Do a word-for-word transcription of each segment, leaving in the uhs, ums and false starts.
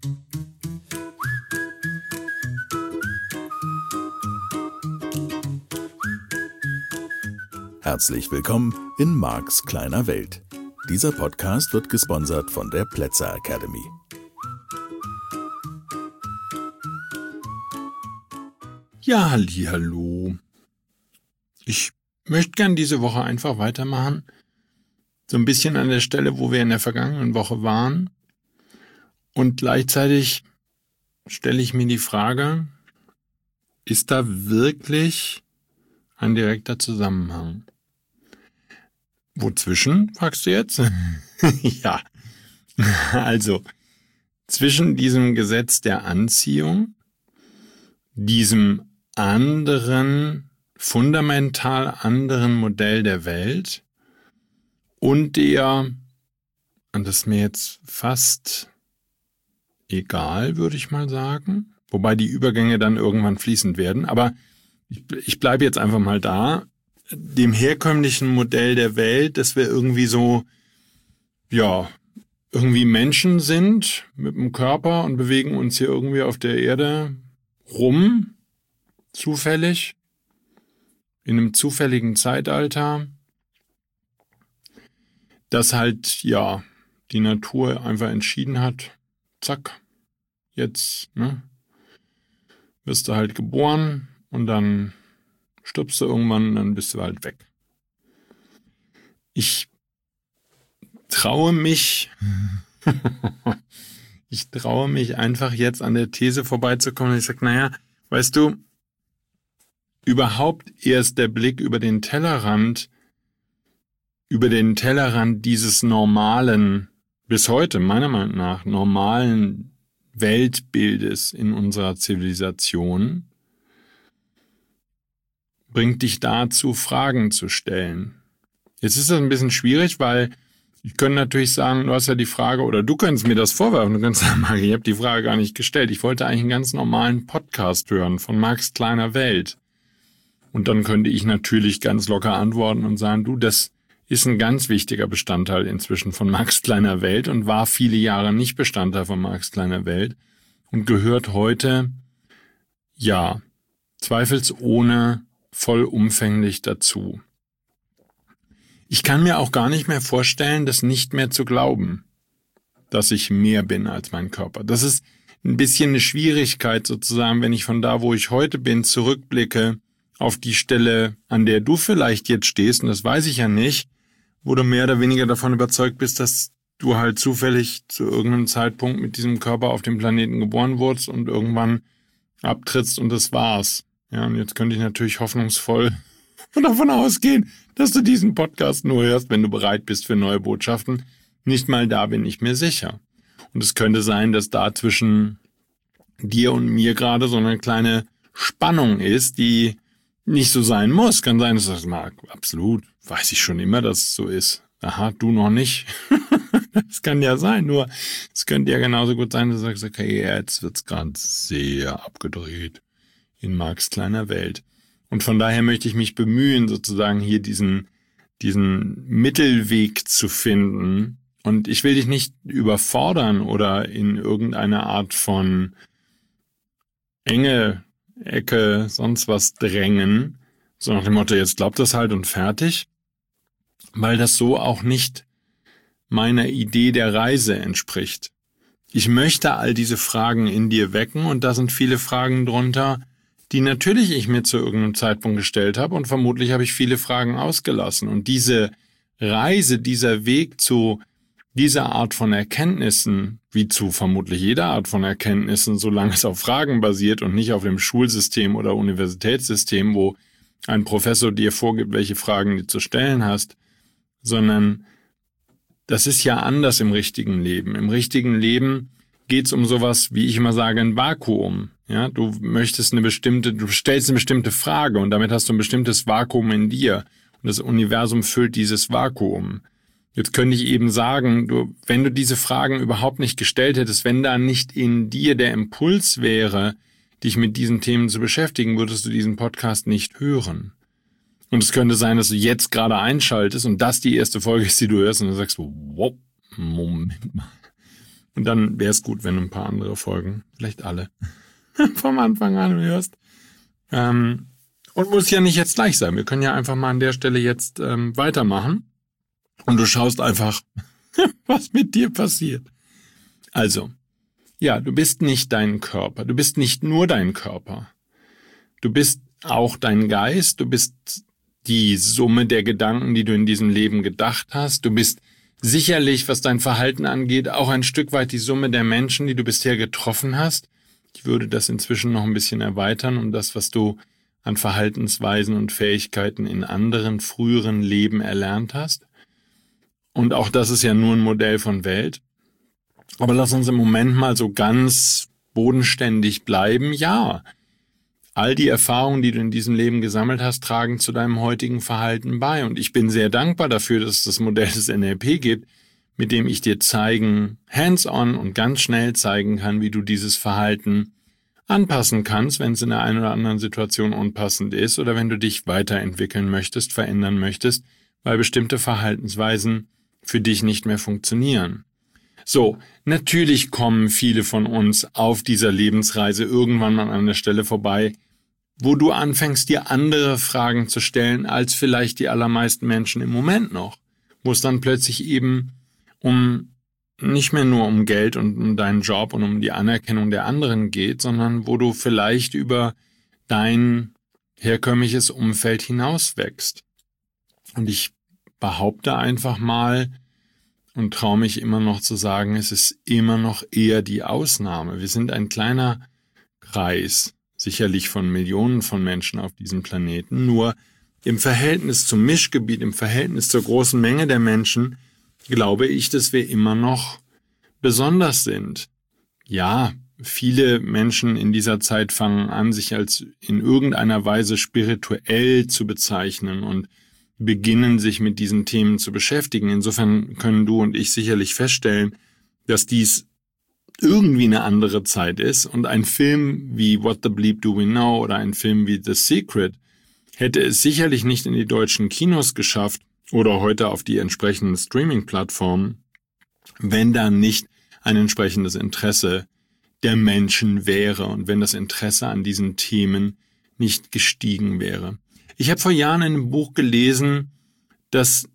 Herzlich willkommen in Marks kleiner Welt. Dieser Podcast wird gesponsert von der Plätzer Academy. Ja, hallihallo. Ich möchte gern diese Woche einfach weitermachen. So ein bisschen an der Stelle, wo wir in der vergangenen Woche waren. Und gleichzeitig stelle ich mir die Frage, ist da wirklich ein direkter Zusammenhang? Wozwischen, fragst du jetzt? Ja, also zwischen diesem Gesetz der Anziehung, diesem anderen, fundamental anderen Modell der Welt und der, und das ist mir jetzt fast egal, würde ich mal sagen, wobei die Übergänge dann irgendwann fließend werden, aber ich, ich bleibe jetzt einfach mal da, dem herkömmlichen Modell der Welt, dass wir irgendwie so, ja, irgendwie Menschen sind mit dem Körper und bewegen uns hier irgendwie auf der Erde rum, zufällig, in einem zufälligen Zeitalter, dass halt, ja, die Natur einfach entschieden hat, zack, jetzt, ne, wirst du halt geboren und dann stirbst du irgendwann und dann bist du halt weg. Ich traue mich, ich traue mich einfach jetzt an der These vorbeizukommen und ich sage, naja, weißt du, überhaupt erst der Blick über den Tellerrand, über den Tellerrand dieses normalen, bis heute meiner Meinung nach normalen Weltbildes in unserer Zivilisation, bringt dich dazu, Fragen zu stellen. Jetzt ist das ein bisschen schwierig, weil ich könnte natürlich sagen, du hast ja die Frage, oder du könntest mir das vorwerfen, du könntest sagen, Marc, ich habe die Frage gar nicht gestellt. Ich wollte eigentlich einen ganz normalen Podcast hören von Marks kleiner Welt. Und dann könnte ich natürlich ganz locker antworten und sagen, du, das ist ein ganz wichtiger Bestandteil inzwischen von Marks kleiner Welt und war viele Jahre nicht Bestandteil von Marks kleiner Welt und gehört heute, ja, zweifelsohne vollumfänglich dazu. Ich kann mir auch gar nicht mehr vorstellen, das nicht mehr zu glauben, dass ich mehr bin als mein Körper. Das ist ein bisschen eine Schwierigkeit sozusagen, wenn ich von da, wo ich heute bin, zurückblicke auf die Stelle, an der du vielleicht jetzt stehst, und das weiß ich ja nicht, wo du mehr oder weniger davon überzeugt bist, dass du halt zufällig zu irgendeinem Zeitpunkt mit diesem Körper auf dem Planeten geboren wurdest und irgendwann abtrittst und das war's. Ja, und jetzt könnte ich natürlich hoffnungsvoll davon ausgehen, dass du diesen Podcast nur hörst, wenn du bereit bist für neue Botschaften. Nicht mal da bin ich mir sicher. Und es könnte sein, dass da zwischen dir und mir gerade so eine kleine Spannung ist, die nicht so sein muss. Kann sein, dass das mag. Absolut. Weiß ich schon immer, dass es so ist. Aha, du noch nicht. Das kann ja sein. Nur es könnte ja genauso gut sein, dass du sagst, okay, jetzt wird's gerade sehr abgedreht in Marks kleiner Welt. Und von daher möchte ich mich bemühen, sozusagen hier diesen, diesen Mittelweg zu finden. Und ich will dich nicht überfordern oder in irgendeine Art von enge Ecke, sonst was drängen, so nach dem Motto, jetzt glaubt das halt und fertig, weil das so auch nicht meiner Idee der Reise entspricht. Ich möchte all diese Fragen in dir wecken und da sind viele Fragen drunter, die natürlich ich mir zu irgendeinem Zeitpunkt gestellt habe und vermutlich habe ich viele Fragen ausgelassen. Und diese Reise, dieser Weg zu dieser Art von Erkenntnissen, wie zu vermutlich jeder Art von Erkenntnissen, solange es auf Fragen basiert und nicht auf dem Schulsystem oder Universitätssystem, wo ein Professor dir vorgibt, welche Fragen du zu stellen hast, sondern das ist ja anders im richtigen Leben. Im richtigen Leben geht es um sowas, wie ich immer sage, ein Vakuum. Ja, du möchtest eine bestimmte, du stellst eine bestimmte Frage und damit hast du ein bestimmtes Vakuum in dir. Und das Universum füllt dieses Vakuum. Jetzt könnte ich eben sagen, du, wenn du diese Fragen überhaupt nicht gestellt hättest, wenn da nicht in dir der Impuls wäre, dich mit diesen Themen zu beschäftigen, würdest du diesen Podcast nicht hören. Und es könnte sein, dass du jetzt gerade einschaltest und das die erste Folge ist, die du hörst und du sagst, wow, Moment mal. Und dann wäre es gut, wenn du ein paar andere Folgen, vielleicht alle, vom Anfang an hörst. Ähm, und muss ja nicht jetzt gleich sein. Wir können ja einfach mal an der Stelle jetzt ähm, weitermachen. Und du schaust einfach, was mit dir passiert. Also, ja, du bist nicht dein Körper. Du bist nicht nur dein Körper. Du bist auch dein Geist. Du bist die Summe der Gedanken, die du in diesem Leben gedacht hast. Du bist sicherlich, was dein Verhalten angeht, auch ein Stück weit die Summe der Menschen, die du bisher getroffen hast. Ich würde das inzwischen noch ein bisschen erweitern um das, was du an Verhaltensweisen und Fähigkeiten in anderen früheren Leben erlernt hast. Und auch das ist ja nur ein Modell von Welt. Aber lass uns im Moment mal so ganz bodenständig bleiben. Ja, all die Erfahrungen, die du in diesem Leben gesammelt hast, tragen zu deinem heutigen Verhalten bei. Und ich bin sehr dankbar dafür, dass es das Modell des N L P gibt, mit dem ich dir zeigen, hands-on und ganz schnell zeigen kann, wie du dieses Verhalten anpassen kannst, wenn es in der einen oder anderen Situation unpassend ist oder wenn du dich weiterentwickeln möchtest, verändern möchtest, weil bestimmte Verhaltensweisen für dich nicht mehr funktionieren. So, natürlich kommen viele von uns auf dieser Lebensreise irgendwann mal an der Stelle vorbei, wo du anfängst, dir andere Fragen zu stellen, als vielleicht die allermeisten Menschen im Moment noch, wo es dann plötzlich eben um nicht mehr nur um Geld und um deinen Job und um die Anerkennung der anderen geht, sondern wo du vielleicht über dein herkömmliches Umfeld hinauswächst. Und ich behaupte einfach mal und traue mich immer noch zu sagen, es ist immer noch eher die Ausnahme. Wir sind ein kleiner Kreis, sicherlich von Millionen von Menschen auf diesem Planeten, nur im Verhältnis zum Mischgebiet, im Verhältnis zur großen Menge der Menschen, glaube ich, dass wir immer noch besonders sind. Ja, viele Menschen in dieser Zeit fangen an, sich als in irgendeiner Weise spirituell zu bezeichnen und beginnen, sich mit diesen Themen zu beschäftigen. Insofern können du und ich sicherlich feststellen, dass dies irgendwie eine andere Zeit ist und ein Film wie What the Bleep Do We Know oder ein Film wie The Secret hätte es sicherlich nicht in die deutschen Kinos geschafft oder heute auf die entsprechenden Streaming-Plattformen, wenn da nicht ein entsprechendes Interesse der Menschen wäre und wenn das Interesse an diesen Themen nicht gestiegen wäre. Ich habe vor Jahren in einem Buch gelesen, dass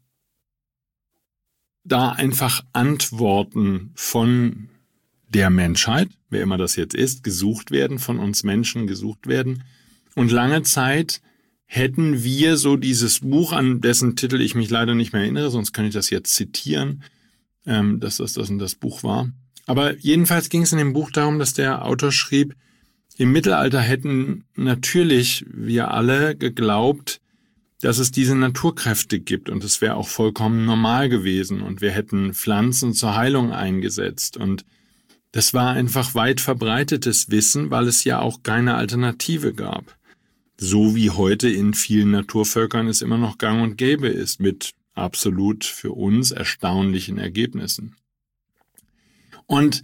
da einfach Antworten von der Menschheit, wer immer das jetzt ist, gesucht werden, von uns Menschen gesucht werden. Und lange Zeit hätten wir so dieses Buch, an dessen Titel ich mich leider nicht mehr erinnere, sonst kann ich das jetzt zitieren, ähm, dass das das und das Buch war. Aber jedenfalls ging es in dem Buch darum, dass der Autor schrieb, im Mittelalter hätten natürlich wir alle geglaubt, dass es diese Naturkräfte gibt und es wäre auch vollkommen normal gewesen und wir hätten Pflanzen zur Heilung eingesetzt und das war einfach weit verbreitetes Wissen, weil es ja auch keine Alternative gab. So wie heute in vielen Naturvölkern es immer noch gang und gäbe ist, mit absolut für uns erstaunlichen Ergebnissen. Und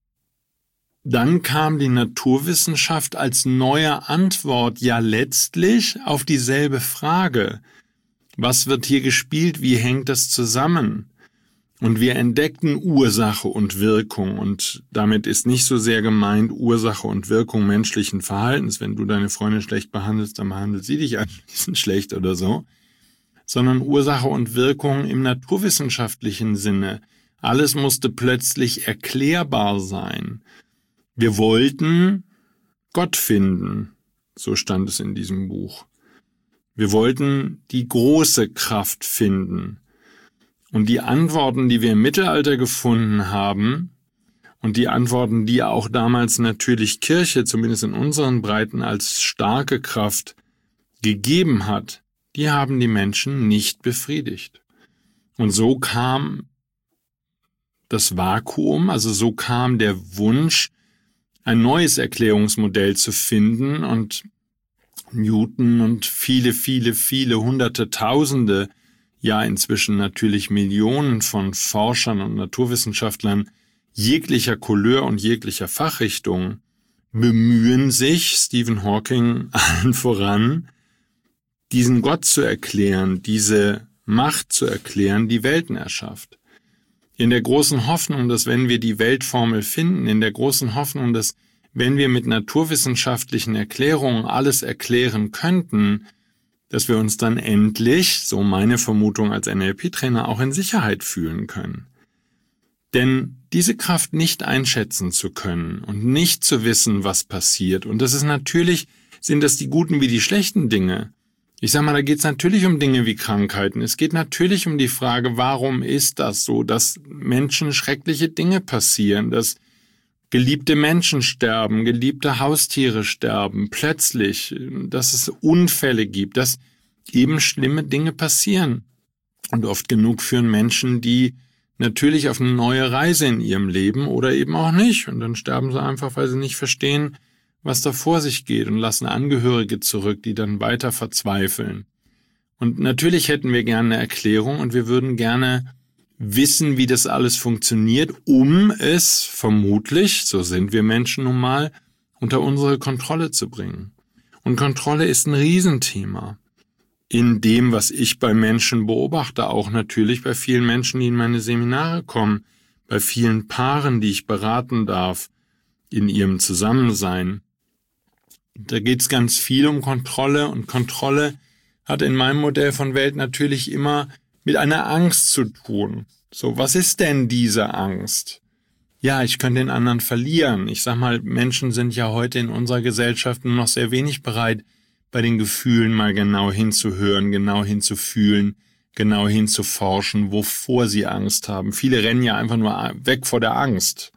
dann kam die Naturwissenschaft als neue Antwort ja letztlich auf dieselbe Frage. Was wird hier gespielt? Wie hängt das zusammen? Und wir entdeckten Ursache und Wirkung und damit ist nicht so sehr gemeint Ursache und Wirkung menschlichen Verhaltens. Wenn du deine Freundin schlecht behandelst, dann behandelt sie dich anschließend schlecht oder so, sondern Ursache und Wirkung im naturwissenschaftlichen Sinne. Alles musste plötzlich erklärbar sein. Wir wollten Gott finden, so stand es in diesem Buch. Wir wollten die große Kraft finden. Und die Antworten, die wir im Mittelalter gefunden haben, und die Antworten, die auch damals natürlich Kirche, zumindest in unseren Breiten, als starke Kraft gegeben hat, die haben die Menschen nicht befriedigt. Und so kam das Vakuum, also so kam der Wunsch, ein neues Erklärungsmodell zu finden und Newton und viele, viele, viele hunderte, tausende, ja inzwischen natürlich Millionen von Forschern und Naturwissenschaftlern jeglicher Couleur und jeglicher Fachrichtung bemühen sich, Stephen Hawking allen voran, diesen Gott zu erklären, diese Macht zu erklären, die Welten erschafft. In der großen Hoffnung, dass wenn wir die Weltformel finden, in der großen Hoffnung, dass wenn wir mit naturwissenschaftlichen Erklärungen alles erklären könnten, dass wir uns dann endlich, so meine Vermutung als N L P-Trainer, auch in Sicherheit fühlen können. Denn diese Kraft nicht einschätzen zu können und nicht zu wissen, was passiert, und das ist natürlich, sind das die guten wie die schlechten Dinge. Ich sag mal, da geht es natürlich um Dinge wie Krankheiten. Es geht natürlich um die Frage, warum ist das so, dass Menschen schreckliche Dinge passieren, dass geliebte Menschen sterben, geliebte Haustiere sterben, plötzlich, dass es Unfälle gibt, dass eben schlimme Dinge passieren. Und oft genug führen Menschen die natürlich auf eine neue Reise in ihrem Leben oder eben auch nicht. Und dann sterben sie einfach, weil sie nicht verstehen, was da vor sich geht, und lassen Angehörige zurück, die dann weiter verzweifeln. Und natürlich hätten wir gerne eine Erklärung und wir würden gerne wissen, wie das alles funktioniert, um es vermutlich, so sind wir Menschen nun mal, unter unsere Kontrolle zu bringen. Und Kontrolle ist ein Riesenthema. In dem, was ich bei Menschen beobachte, auch natürlich bei vielen Menschen, die in meine Seminare kommen, bei vielen Paaren, die ich beraten darf, in ihrem Zusammensein. Da geht es ganz viel um Kontrolle, und Kontrolle hat in meinem Modell von Welt natürlich immer mit einer Angst zu tun. So, was ist denn diese Angst? Ja, ich könnte den anderen verlieren. Ich sag mal, Menschen sind ja heute in unserer Gesellschaft nur noch sehr wenig bereit, bei den Gefühlen mal genau hinzuhören, genau hinzufühlen, genau hinzuforschen, wovor sie Angst haben. Viele rennen ja einfach nur weg vor der Angst.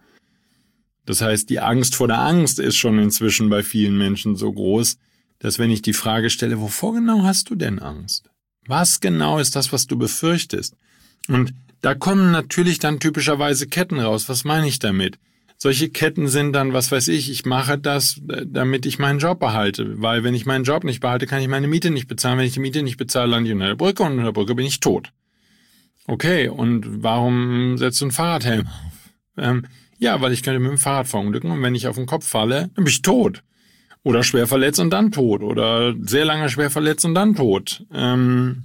Das heißt, die Angst vor der Angst ist schon inzwischen bei vielen Menschen so groß, dass wenn ich die Frage stelle, wovor genau hast du denn Angst? Was genau ist das, was du befürchtest? Und da kommen natürlich dann typischerweise Ketten raus. Was meine ich damit? Solche Ketten sind dann, was weiß ich, ich mache das, damit ich meinen Job behalte. Weil wenn ich meinen Job nicht behalte, kann ich meine Miete nicht bezahlen. Wenn ich die Miete nicht bezahle, lande ich unter der Brücke, und unter der Brücke bin ich tot. Okay, und warum setzt du einen Fahrradhelm auf? Ähm, ja, weil ich könnte mit dem Fahrrad verunglücken, und wenn ich auf den Kopf falle, dann bin ich tot. Oder schwer verletzt und dann tot. Oder sehr lange schwer verletzt und dann tot. Ähm,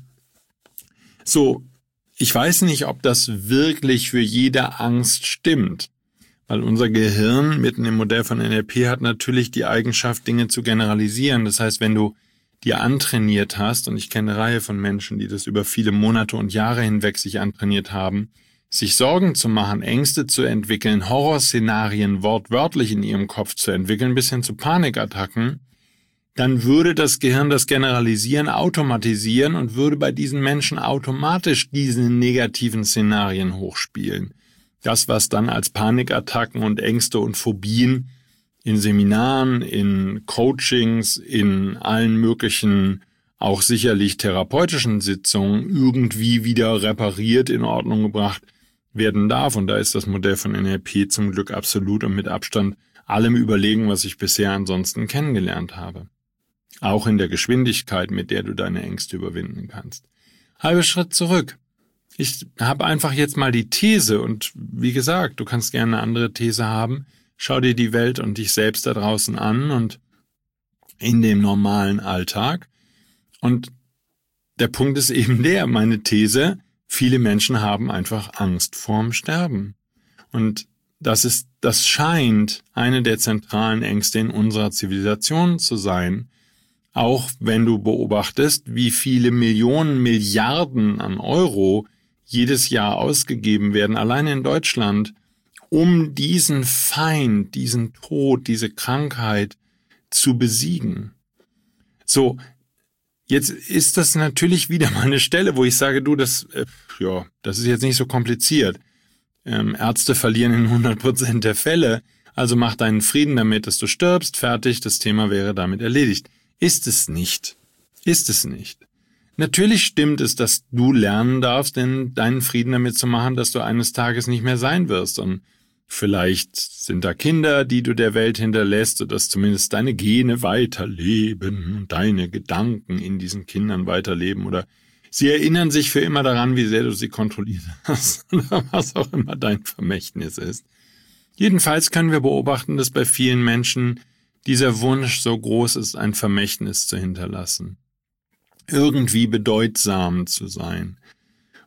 so, ich weiß nicht, ob das wirklich für jede Angst stimmt. Weil unser Gehirn mitten im Modell von N L P hat natürlich die Eigenschaft, Dinge zu generalisieren. Das heißt, wenn du dir antrainiert hast, und ich kenne eine Reihe von Menschen, die das über viele Monate und Jahre hinweg sich antrainiert haben, sich Sorgen zu machen, Ängste zu entwickeln, Horrorszenarien wortwörtlich in ihrem Kopf zu entwickeln, bis hin zu Panikattacken, dann würde das Gehirn das Generalisieren automatisieren und würde bei diesen Menschen automatisch diese negativen Szenarien hochspielen. Das, was dann als Panikattacken und Ängste und Phobien in Seminaren, in Coachings, in allen möglichen, auch sicherlich therapeutischen Sitzungen irgendwie wieder repariert, in Ordnung gebracht werden darf. Und da ist das Modell von N L P zum Glück absolut und mit Abstand allem überlegen, was ich bisher ansonsten kennengelernt habe. Auch in der Geschwindigkeit, mit der du deine Ängste überwinden kannst. Halber Schritt zurück. Ich habe einfach jetzt mal die These, und wie gesagt, du kannst gerne eine andere These haben. Schau dir die Welt und dich selbst da draußen an und in dem normalen Alltag. Und der Punkt ist eben der, meine These, viele Menschen haben einfach Angst vorm Sterben. Und das ist, das scheint eine der zentralen Ängste in unserer Zivilisation zu sein. Auch wenn du beobachtest, wie viele Millionen, Milliarden an Euro jedes Jahr ausgegeben werden, allein in Deutschland, um diesen Feind, diesen Tod, diese Krankheit zu besiegen. So, jetzt ist das natürlich wieder mal eine Stelle, wo ich sage, du, das, äh, ja, das ist jetzt nicht so kompliziert. Ähm, Ärzte verlieren in hundert Prozent der Fälle, also mach deinen Frieden damit, dass du stirbst, fertig, das Thema wäre damit erledigt. Ist es nicht. Ist es nicht. Natürlich stimmt es, dass du lernen darfst, denn deinen Frieden damit zu machen, dass du eines Tages nicht mehr sein wirst. Und vielleicht sind da Kinder, die du der Welt hinterlässt, sodass zumindest deine Gene weiterleben und deine Gedanken in diesen Kindern weiterleben. Oder sie erinnern sich für immer daran, wie sehr du sie kontrolliert hast oder was auch immer dein Vermächtnis ist. Jedenfalls können wir beobachten, dass bei vielen Menschen dieser Wunsch so groß ist, ein Vermächtnis zu hinterlassen. Irgendwie bedeutsam zu sein.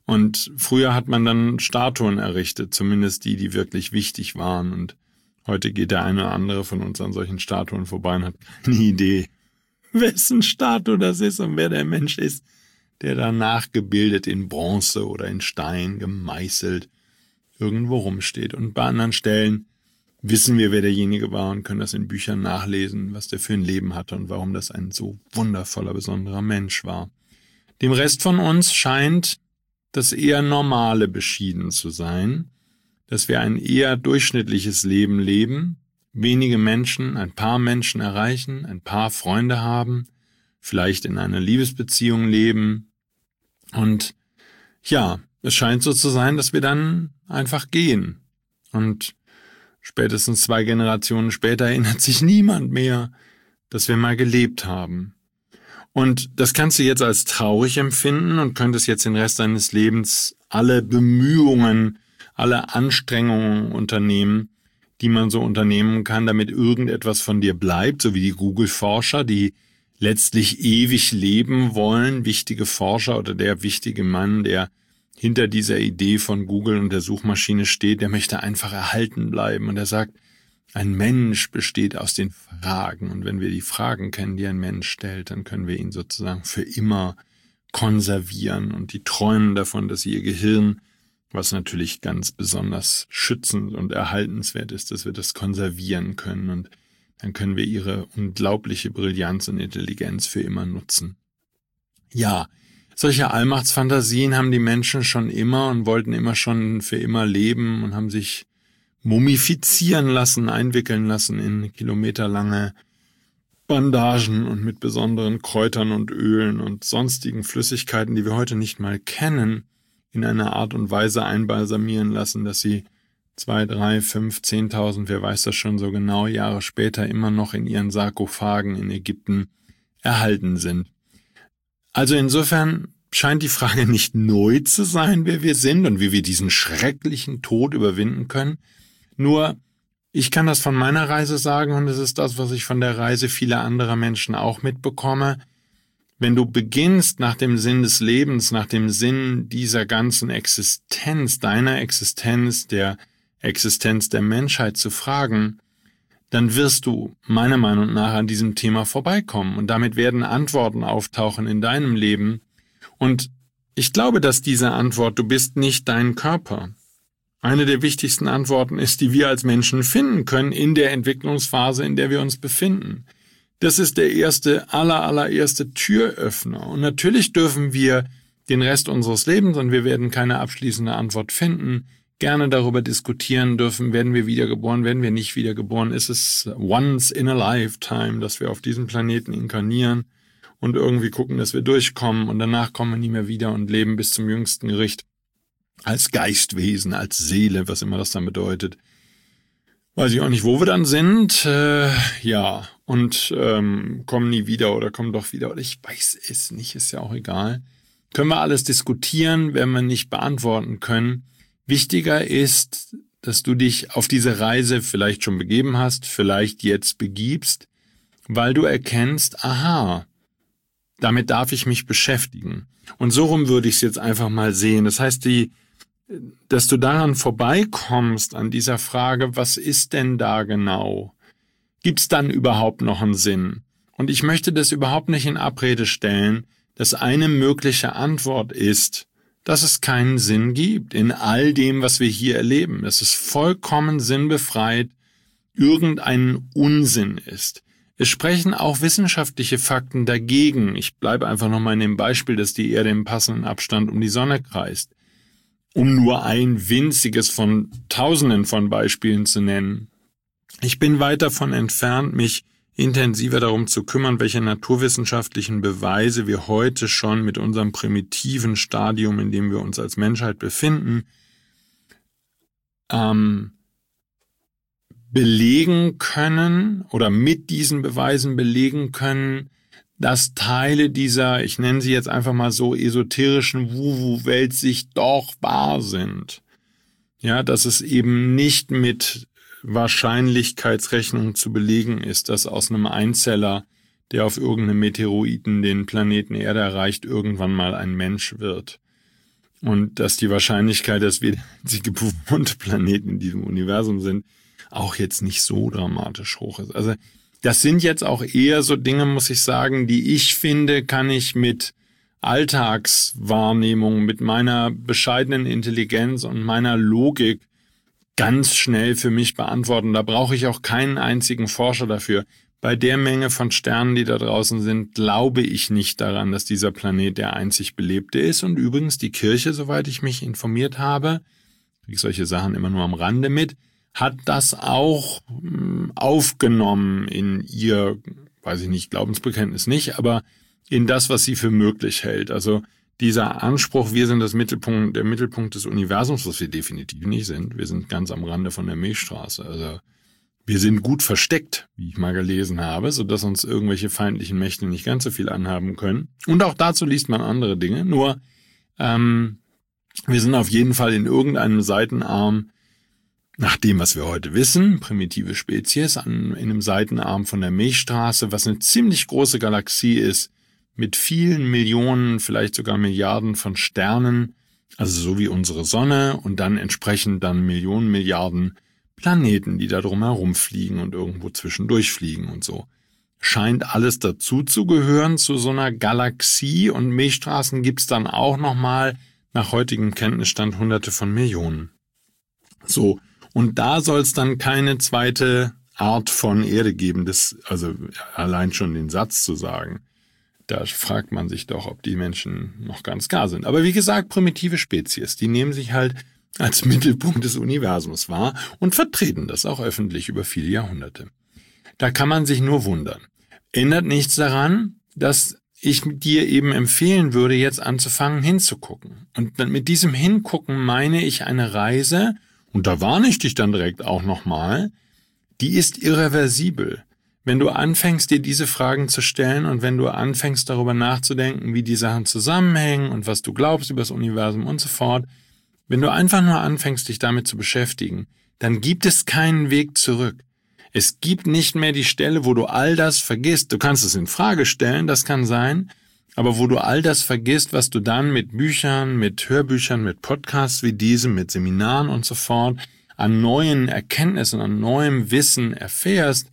Und früher hat man dann Statuen errichtet, zumindest die, die wirklich wichtig waren. Und heute geht der eine oder andere von uns an solchen Statuen vorbei und hat keine Idee, wessen Statue das ist und wer der Mensch ist, der da nachgebildet in Bronze oder in Stein gemeißelt irgendwo rumsteht. Und bei anderen Stellen wissen wir, wer derjenige war und können das in Büchern nachlesen, was der für ein Leben hatte und warum das ein so wundervoller, besonderer Mensch war. Dem Rest von uns scheint das eher Normale beschieden zu sein, dass wir ein eher durchschnittliches Leben leben, wenige Menschen, ein paar Menschen erreichen, ein paar Freunde haben, vielleicht in einer Liebesbeziehung leben. Und ja, es scheint so zu sein, dass wir dann einfach gehen. Und spätestens zwei Generationen später erinnert sich niemand mehr, dass wir mal gelebt haben. Und das kannst du jetzt als traurig empfinden und könntest jetzt den Rest deines Lebens alle Bemühungen, alle Anstrengungen unternehmen, die man so unternehmen kann, damit irgendetwas von dir bleibt, so wie die Google-Forscher, die letztlich ewig leben wollen, wichtige Forscher oder der wichtige Mann, der hinter dieser Idee von Google und der Suchmaschine steht, der möchte einfach erhalten bleiben. Und er sagt, ein Mensch besteht aus den Fragen. Und wenn wir die Fragen kennen, die ein Mensch stellt, dann können wir ihn sozusagen für immer konservieren. Und die träumen davon, dass sie ihr Gehirn, was natürlich ganz besonders schützend und erhaltenswert ist, dass wir das konservieren können. Und dann können wir ihre unglaubliche Brillanz und Intelligenz für immer nutzen. Ja, solche Allmachtsfantasien haben die Menschen schon immer und wollten immer schon für immer leben und haben sich mumifizieren lassen, einwickeln lassen in kilometerlange Bandagen und mit besonderen Kräutern und Ölen und sonstigen Flüssigkeiten, die wir heute nicht mal kennen, in einer Art und Weise einbalsamieren lassen, dass sie zwei, drei, fünf, zehntausend, wer weiß das schon so genau, Jahre später immer noch in ihren Sarkophagen in Ägypten erhalten sind. Also insofern scheint die Frage nicht neu zu sein, wer wir sind und wie wir diesen schrecklichen Tod überwinden können. Nur, ich kann das von meiner Reise sagen und es ist das, was ich von der Reise vieler anderer Menschen auch mitbekomme. Wenn du beginnst, nach dem Sinn des Lebens, nach dem Sinn dieser ganzen Existenz, deiner Existenz, der Existenz der Menschheit zu fragen, dann wirst du meiner Meinung nach an diesem Thema vorbeikommen und damit werden Antworten auftauchen in deinem Leben. Und ich glaube, dass diese Antwort, du bist nicht dein Körper, eine der wichtigsten Antworten ist, die wir als Menschen finden können in der Entwicklungsphase, in der wir uns befinden. Das ist der erste, aller, allererste Türöffner. Und natürlich dürfen wir den Rest unseres Lebens, und wir werden keine abschließende Antwort finden, gerne darüber diskutieren dürfen, werden wir wiedergeboren, werden wir nicht wiedergeboren, ist es once in a lifetime, dass wir auf diesem Planeten inkarnieren und irgendwie gucken, dass wir durchkommen und danach kommen wir nie mehr wieder und leben bis zum jüngsten Gericht als Geistwesen, als Seele, was immer das dann bedeutet. Weiß ich auch nicht, wo wir dann sind, äh, ja, und ähm, kommen nie wieder oder kommen doch wieder, oder ich weiß es nicht, ist ja auch egal. Können wir alles diskutieren, werden wir nicht beantworten können. Wichtiger ist, dass du dich auf diese Reise vielleicht schon begeben hast, vielleicht jetzt begibst, weil du erkennst, aha, damit darf ich mich beschäftigen. Und so rum würde ich es jetzt einfach mal sehen. Das heißt, die, dass du daran vorbeikommst, an dieser Frage, was ist denn da genau? Gibt es dann überhaupt noch einen Sinn? Und ich möchte das überhaupt nicht in Abrede stellen, dass eine mögliche Antwort ist, dass es keinen Sinn gibt in all dem, was wir hier erleben. Dass es vollkommen sinnbefreit irgendein Unsinn ist. Es sprechen auch wissenschaftliche Fakten dagegen. Ich bleibe einfach nochmal in dem Beispiel, dass die Erde im passenden Abstand um die Sonne kreist. Um nur ein winziges von Tausenden von Beispielen zu nennen. Ich bin weit davon entfernt, mich intensiver darum zu kümmern, welche naturwissenschaftlichen Beweise wir heute schon mit unserem primitiven Stadium, in dem wir uns als Menschheit befinden, ähm, belegen können oder mit diesen Beweisen belegen können, dass Teile dieser, ich nenne sie jetzt einfach mal so, esoterischen Wuhu-Welt sich doch wahr sind. Ja, dass es eben nicht mit Wahrscheinlichkeitsrechnung zu belegen ist, dass aus einem Einzeller, der auf irgendeinem Meteoriten den Planeten Erde erreicht, irgendwann mal ein Mensch wird. und dass die Wahrscheinlichkeit, dass wir der einzige bewohnte Planet in diesem Universum sind, auch jetzt nicht so dramatisch hoch ist. Also das sind jetzt auch eher so Dinge, muss ich sagen, die ich finde, kann ich mit Alltagswahrnehmung, mit meiner bescheidenen Intelligenz und meiner Logik ganz schnell für mich beantworten. Da brauche ich auch keinen einzigen Forscher dafür. Bei der Menge von Sternen, die da draußen sind, glaube ich nicht daran, dass dieser Planet der einzig belebte ist. Und übrigens die Kirche, soweit ich mich informiert habe, kriege ich solche Sachen immer nur am Rande mit, hat das auch aufgenommen in ihr, weiß ich nicht, Glaubensbekenntnis nicht, aber in das, was sie für möglich hält. Also dieser Anspruch, wir sind das Mittelpunkt, der Mittelpunkt des Universums, was wir definitiv nicht sind. Wir sind ganz am Rande von der Milchstraße. Also wir sind gut versteckt, wie ich mal gelesen habe, sodass uns irgendwelche feindlichen Mächte nicht ganz so viel anhaben können. Und auch dazu liest man andere Dinge. Nur ähm, wir sind auf jeden Fall in irgendeinem Seitenarm, nach dem, was wir heute wissen, primitive Spezies, an, in einem Seitenarm von der Milchstraße, was eine ziemlich große Galaxie ist, mit vielen Millionen, vielleicht sogar Milliarden von Sternen, also so wie unsere Sonne und dann entsprechend dann Millionen, Milliarden Planeten, die da drum herum fliegen und irgendwo zwischendurch fliegen und so. Scheint alles dazu zu gehören zu so einer Galaxie und Milchstraßen gibt's dann auch nochmal nach heutigem Kenntnisstand hunderte von Millionen. So, und da soll es dann keine zweite Art von Erde geben, das, also allein schon den Satz zu sagen. Da fragt man sich doch, ob die Menschen noch ganz gar sind. Aber wie gesagt, primitive Spezies, die nehmen sich halt als Mittelpunkt des Universums wahr und vertreten das auch öffentlich über viele Jahrhunderte. Da kann man sich nur wundern. Ändert nichts daran, dass ich dir eben empfehlen würde, jetzt anzufangen hinzugucken. Und mit diesem Hingucken meine ich eine Reise, und da warne ich dich dann direkt auch nochmal, die ist irreversibel. Wenn du anfängst, dir diese Fragen zu stellen und wenn du anfängst, darüber nachzudenken, wie die Sachen zusammenhängen und was du glaubst über das Universum und so fort, wenn du einfach nur anfängst, dich damit zu beschäftigen, dann gibt es keinen Weg zurück. Es gibt nicht mehr die Stelle, wo du all das vergisst. Du kannst es in Frage stellen, das kann sein, aber wo du all das vergisst, was du dann mit Büchern, mit Hörbüchern, mit Podcasts wie diesem, mit Seminaren und so fort an neuen Erkenntnissen, an neuem Wissen erfährst,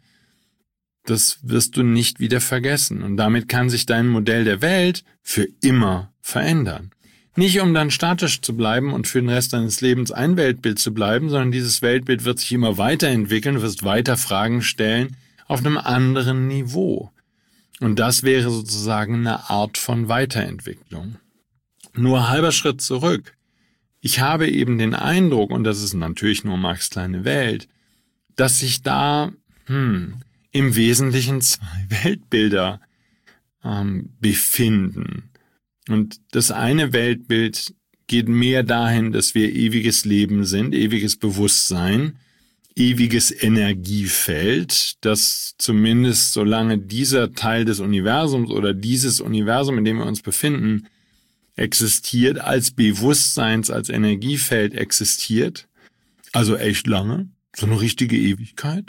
das wirst du nicht wieder vergessen. Und damit kann sich dein Modell der Welt für immer verändern. Nicht, um dann statisch zu bleiben und für den Rest deines Lebens ein Weltbild zu bleiben, sondern dieses Weltbild wird sich immer weiterentwickeln, du wirst weiter Fragen stellen auf einem anderen Niveau. Und das wäre sozusagen eine Art von Weiterentwicklung. Nur halber Schritt zurück. Ich habe eben den Eindruck, und das ist natürlich nur Marx' kleine Welt, dass sich da hm, im Wesentlichen zwei Weltbilder ähm, befinden. Und das eine Weltbild geht mehr dahin, dass wir ewiges Leben sind, ewiges Bewusstsein, ewiges Energiefeld, das zumindest solange dieser Teil des Universums oder dieses Universum, in dem wir uns befinden, existiert, als Bewusstseins-, als Energiefeld existiert, also echt lange, so eine richtige Ewigkeit.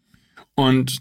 Und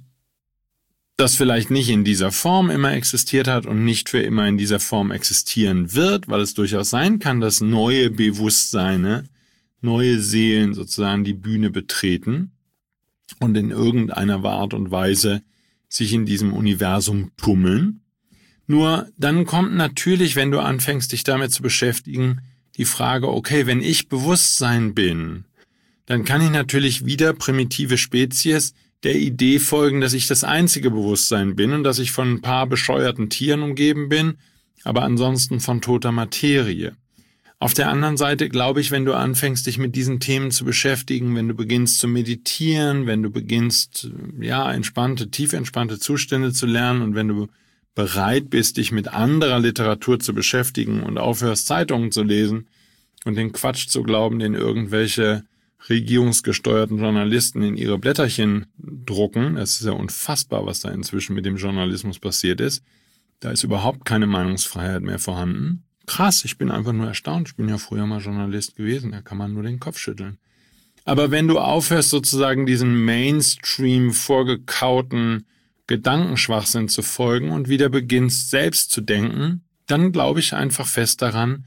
das vielleicht nicht in dieser Form immer existiert hat und nicht für immer in dieser Form existieren wird, weil es durchaus sein kann, dass neue Bewusstseine, neue Seelen sozusagen die Bühne betreten und in irgendeiner Art und Weise sich in diesem Universum tummeln. Nur dann kommt natürlich, wenn du anfängst, dich damit zu beschäftigen, die Frage, okay, wenn ich Bewusstsein bin, dann kann ich natürlich wieder primitive Spezies der Idee folgen, dass ich das einzige Bewusstsein bin und dass ich von ein paar bescheuerten Tieren umgeben bin, aber ansonsten von toter Materie. Auf der anderen Seite glaube ich, wenn du anfängst, dich mit diesen Themen zu beschäftigen, wenn du beginnst zu meditieren, wenn du beginnst, ja, entspannte, tief entspannte Zustände zu lernen und wenn du bereit bist, dich mit anderer Literatur zu beschäftigen und aufhörst, Zeitungen zu lesen und den Quatsch zu glauben, den irgendwelche regierungsgesteuerten Journalisten in ihre Blätterchen drucken. Es ist ja unfassbar, was da inzwischen mit dem Journalismus passiert ist. Da ist überhaupt keine Meinungsfreiheit mehr vorhanden. Krass, ich bin einfach nur erstaunt. Ich bin ja früher mal Journalist gewesen, da kann man nur den Kopf schütteln. Aber wenn du aufhörst, sozusagen diesen Mainstream vorgekauten Gedankenschwachsinn zu folgen und wieder beginnst, selbst zu denken, dann glaube ich einfach fest daran,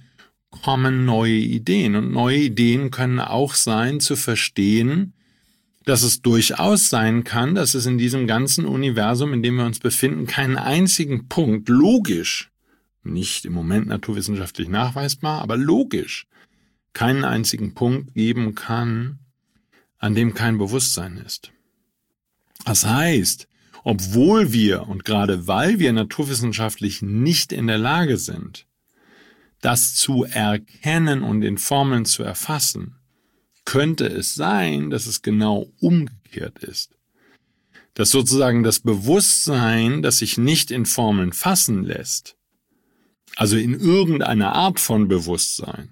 kommen neue Ideen. Und neue Ideen können auch sein, zu verstehen, dass es durchaus sein kann, dass es in diesem ganzen Universum, in dem wir uns befinden, keinen einzigen Punkt, logisch, nicht im Moment naturwissenschaftlich nachweisbar, aber logisch, keinen einzigen Punkt geben kann, an dem kein Bewusstsein ist. Das heißt, obwohl wir, und gerade weil wir naturwissenschaftlich nicht in der Lage sind, das zu erkennen und in Formeln zu erfassen, könnte es sein, dass es genau umgekehrt ist. Dass sozusagen das Bewusstsein, das sich nicht in Formeln fassen lässt, also in irgendeiner Art von Bewusstsein,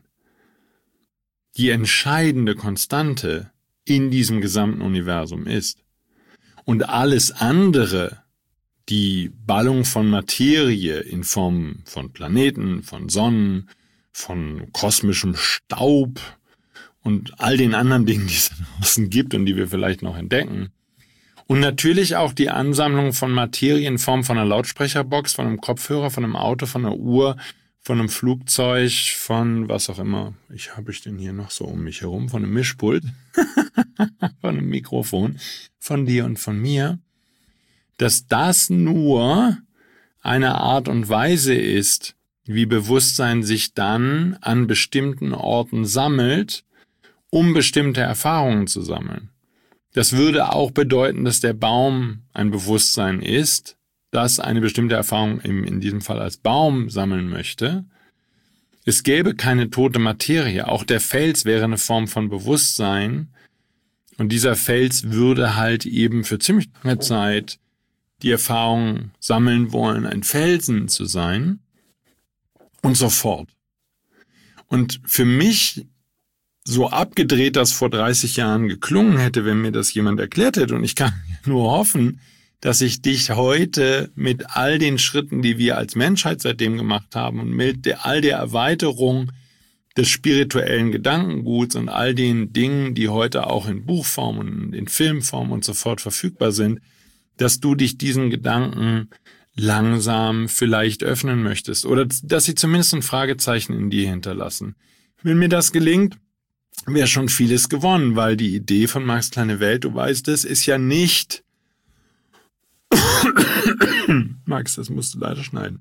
die entscheidende Konstante in diesem gesamten Universum ist. Und alles andere, die Ballung von Materie in Form von Planeten, von Sonnen, von kosmischem Staub und all den anderen Dingen, die es da draußen gibt und die wir vielleicht noch entdecken. Und natürlich auch die Ansammlung von Materie in Form von einer Lautsprecherbox, von einem Kopfhörer, von einem Auto, von einer Uhr, von einem Flugzeug, von was auch immer. Ich habe ich denn hier noch so um mich herum, von einem Mischpult, von einem Mikrofon, von dir und von mir, dass das nur eine Art und Weise ist, wie Bewusstsein sich dann an bestimmten Orten sammelt, um bestimmte Erfahrungen zu sammeln. Das würde auch bedeuten, dass der Baum ein Bewusstsein ist, das eine bestimmte Erfahrung in diesem Fall als Baum sammeln möchte. Es gäbe keine tote Materie. Auch der Fels wäre eine Form von Bewusstsein. Und dieser Fels würde halt eben für ziemlich lange Zeit die Erfahrung sammeln wollen, ein Felsen zu sein. Und so fort. Und für mich, so abgedreht das vor dreißig Jahren geklungen hätte, wenn mir das jemand erklärt hätte, und ich kann nur hoffen, dass ich dich heute mit all den Schritten, die wir als Menschheit seitdem gemacht haben und mit der, all der Erweiterung des spirituellen Gedankenguts und all den Dingen, die heute auch in Buchform und in Filmform und so fort verfügbar sind, dass du dich diesen Gedanken langsam vielleicht öffnen möchtest oder dass sie zumindest ein Fragezeichen in dir hinterlassen. Wenn mir das gelingt, wäre schon vieles gewonnen, weil die Idee von Marx kleine Welt, du weißt es, ist ja nicht Max, das musst du leider schneiden.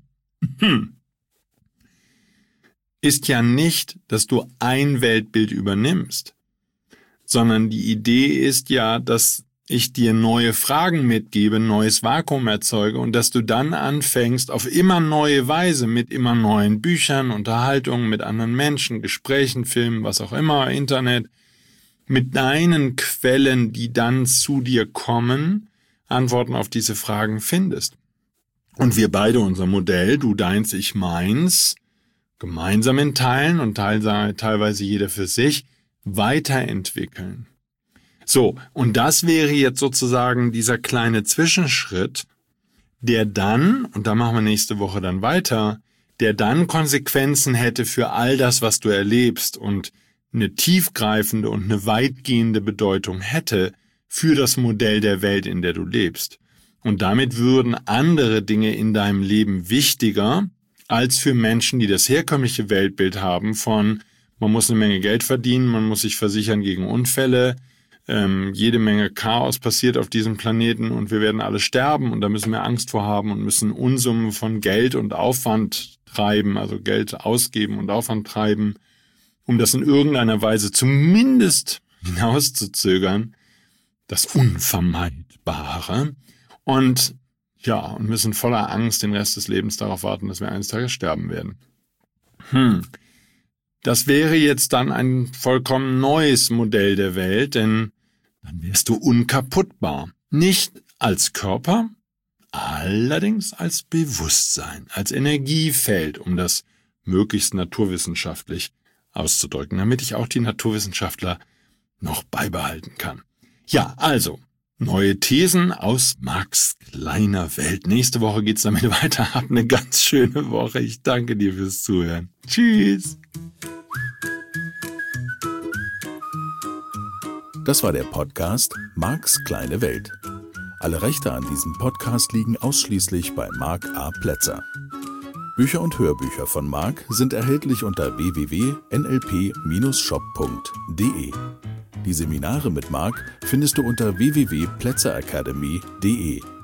Ist ja nicht, dass du ein Weltbild übernimmst, sondern die Idee ist ja, dass ich dir neue Fragen mitgebe, ein neues Vakuum erzeuge und dass du dann anfängst, auf immer neue Weise mit immer neuen Büchern, Unterhaltungen mit anderen Menschen, Gesprächen, Filmen, was auch immer, Internet, mit deinen Quellen, die dann zu dir kommen, Antworten auf diese Fragen findest. Und wir beide unser Modell, du deins, ich meins, gemeinsam in Teilen und teilweise jeder für sich, weiterentwickeln. So, und das wäre jetzt sozusagen dieser kleine Zwischenschritt, der dann, und da machen wir nächste Woche dann weiter, der dann Konsequenzen hätte für all das, was du erlebst und eine tiefgreifende und eine weitgehende Bedeutung hätte für das Modell der Welt, in der du lebst. Und damit würden andere Dinge in deinem Leben wichtiger als für Menschen, die das herkömmliche Weltbild haben von, man muss eine Menge Geld verdienen, man muss sich versichern gegen Unfälle, ähm, jede Menge Chaos passiert auf diesem Planeten und wir werden alle sterben und da müssen wir Angst vor haben und müssen Unsummen von Geld und Aufwand treiben, also Geld ausgeben und Aufwand treiben, um das in irgendeiner Weise zumindest hinauszuzögern, das Unvermeidbare. Und ja, und müssen voller Angst den Rest des Lebens darauf warten, dass wir eines Tages sterben werden. Hm. Das wäre jetzt dann ein vollkommen neues Modell der Welt, denn dann wärst du unkaputtbar. Nicht als Körper, allerdings als Bewusstsein, als Energiefeld, um das möglichst naturwissenschaftlich auszudrücken, damit ich auch die Naturwissenschaftler noch beibehalten kann. Ja, also, neue Thesen aus Marx kleiner Welt. Nächste Woche geht's damit weiter. Hab eine ganz schöne Woche. Ich danke dir fürs Zuhören. Tschüss. Das war der Podcast Marx kleine Welt. Alle Rechte an diesem Podcast liegen ausschließlich bei Marc A. Plätzer. Bücher und Hörbücher von Marc sind erhältlich unter w w w punkt n l p Bindestrich shop punkt d e. Die Seminare mit Marc findest du unter w w w punkt plätzer academy punkt d e.